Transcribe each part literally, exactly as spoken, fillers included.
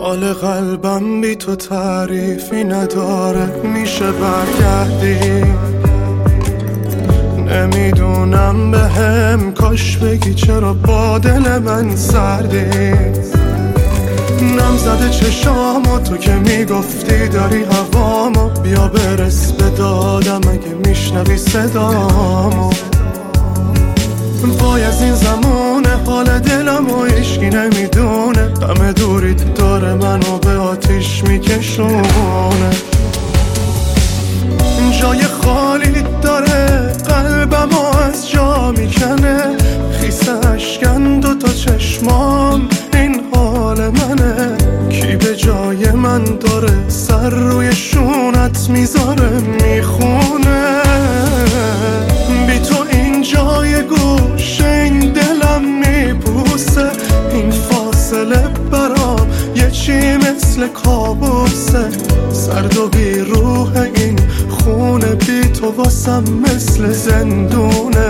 حال قلبم بی تو تعریفی نداره، میشه برگردی؟ نمیدونم به هم کاش بگی چرا با دل من سردی. نم زده چشامو تو که میگفتی داری هوامو، بیا برس به دادم اگه میشنوی صدامو. وای از این زمونه حال دلم و عشقی نمیدونه، غم دوریت داره منو به آتیش میکشونه. جای خالی داره قلبمو از جا میکنه، خیس اشکن دو تا چشمام این حال منه. کی به جای من داره سر روی شونت میذاره میخونه؟ بی تو این جای گوشه این دلم میپوسه، این فاصله برام یه چی مثل کابوسه. سرد و بی روح این خونه بی تو واسم مثل زندونه.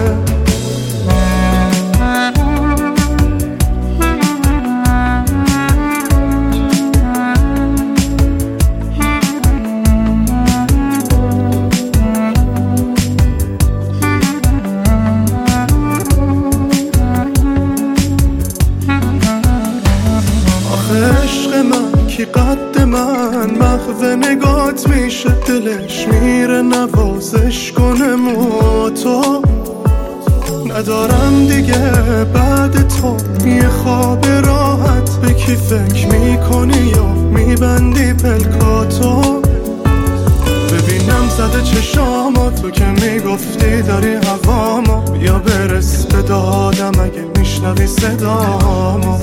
عشق من کی قد من محو نگات میشه، دلش میره نوازش کنه مو تو. ندارم دیگه بعد تو یه خواب راحت، به کی فکر میکنی یا میبندی پلکاتو؟ ببینم زده چشامو تو که میگفتی داری هوامو، بیا برس به دادم اگه میشنوی صدامو.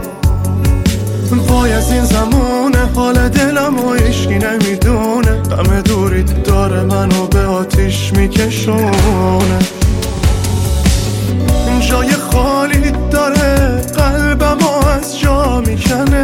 وای از این زمونه حال دلم و عشقی نمیدونه، غم دوریت داره منو به آتیش میکشونه. جای خالی داره قلبمو از جا میکنه،